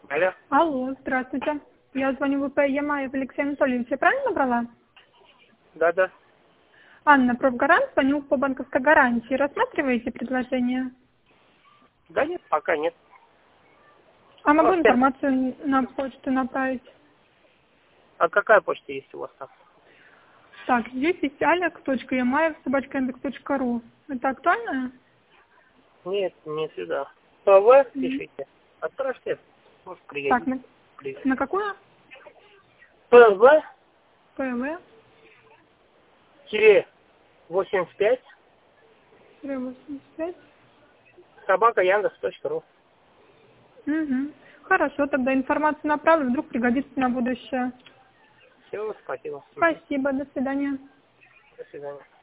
Алло. Алло, здравствуйте. Я звоню в ВП Ямаев Алексей Анатольевич. Я правильно набрала? Да. Анна, профгарант, звоню по банковской гарантии. Рассматриваете предложение? Да нет, пока нет. А могу Просто- информацию на почту направить? А какая почта есть у вас там? Так, здесь есть alex.yamaev@yandex.ru. Это актуально? Нет, не сюда. ПВ Мгм. пишите. Отправьте. Может, Так, пригодится. на какую? ПВ ПВ 85 85. собака Яндекс.ру. Угу. Хорошо, тогда информацию направлю, вдруг пригодится на будущее. Все, спасибо. Спасибо, до свидания. До свидания.